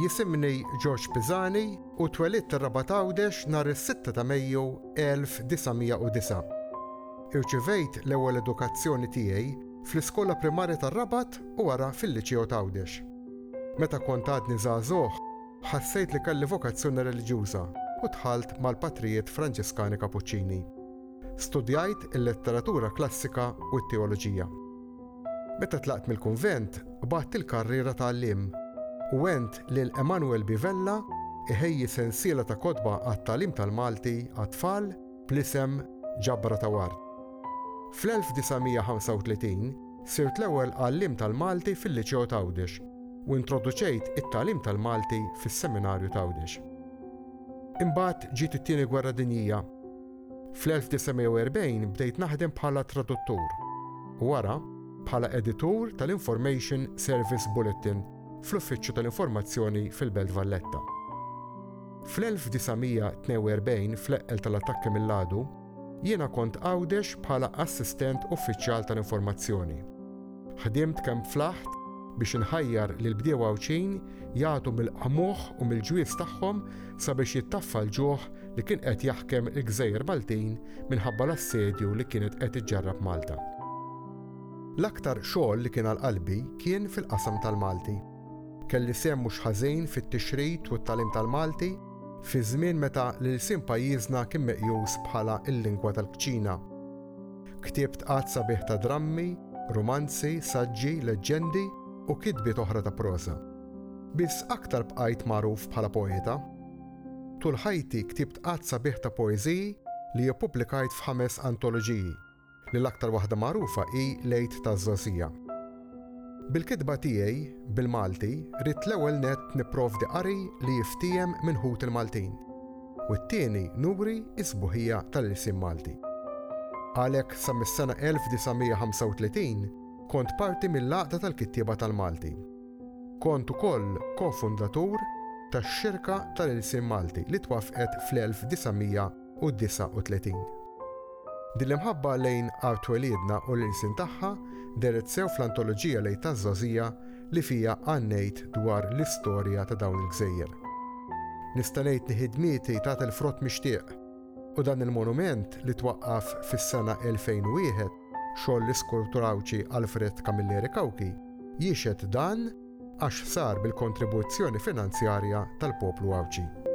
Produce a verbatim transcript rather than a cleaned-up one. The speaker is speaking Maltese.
Jisimni George Pisani u twelidt ir-Rabat Għawdex nhar is-sitta ta' Mejju elf tisa' u disa'. Irċivejt l-ewwel edukazzjoni tiegħi fl-iskola primarja tar-Rabat u wara fil-Liċew ta' Għawdex. Meta kont għadni żagħżugħ, ħassejt li kelli vokazzjoni reliġjuża u dħalt mal-Patrijiet Franċiskani Kapuċċini. Studjajt il-letteratura klassika u t-teoloġija. Meta tlaqt mill-kunvent, bagħt il-karriera tal-għalliem u went lil Emanuel Bivella iħejji sensiela ta' kotba għat-tagħlim tal-Malti għat-tfal bl-isem Ġabra ta' Ward. fl-elf tisa' ħamsa u tletin sirt l-ewwel għalliem tal-Malti fil-Liċew ta' Għawdex u introduċejt it-tagħlim tal-Malti fis-Seminarju ta' Għawdex. Imbagħad ġiet it-tieni Gwerra Dinjija. fl-elf tisa' u erbgħin bdejt naħdem bħala traduttur u wara bħala editur tal-Information Service Bulletin fl-Uffiċċju tal-Informazzjoni fil-Belt Valletta. fl-elf tisa' tnejn u erbgħin fl-eqqel tal-attakki mill-għadu, jiena kont Għawdex bħala assistent uffiċjal tal-informazzjoni. Ħdimt kemm flaħt biex inħajjar lil bdiewa Għawċin jagħtu mill-qamugħ u mill-ġwies tagħhom sabiex jittaffa l-ġuħ li kien qed jaħkem il-Gżejjer Maltin minħabba l-assedju li kienet qed iġġarrab Malta. L-aktar xogħol li kien għal qalbi kien fil-qasam tal-Malti. Kelli sehem mhux ħażin fit-tixrid u t-tagħlim tal-Malti fi żmien meta l-isem pajjiżna kien meqjus bħala l-lingwa tal-kċina. Ktibt qatt sabiħ ta' drammi, romanzi, saġġi, leġġendi u kitbiet oħra ta' prosa. Biss aktar bqajt magħruf bħala poeta. Tul ħajti ktibt qatt sabiħ ta' poeżiji li jippubblikajt f'ħames antoloġiji li l-aktar waħda magħrufa hi Lejt taż-Żagħżugħa. Bil-kitba tiegħi bil-Malti rid l-ewwel nett nipprovdi qari li jiftijem minn ħut il-Maltin u t-tieni nuri s-sbuħija tal-isem Malti. Għalhekk sa mis-sena elf tisa' ħamsa u tletin kont parti mill-Għaqda tal-Kittieba tal-Malti. Kont ukoll kofundatur tax-Xirka tal-Isem Malti li twaffqet fl-elf tisa' disa' u tletin. Din l-imħabba lejn Art Weliedna u l-insin tagħha deret sew fl-antoloġija Lejt taż-Żagħżugħa li fija għannejt dwar l-istorja ta' dawn il-Gżejjer. Nista' ngħid li ħidmieti tagħti l-frott mixtieq u dan il-monument li twaqqaf fis-sena elfejn u wieħed xogħol l-iskultur Għawċi Alfred Camilleri Kawki jiexed dan għax sar bil-kontribuzzjoni finanzjarja tal-poplu Għawċi.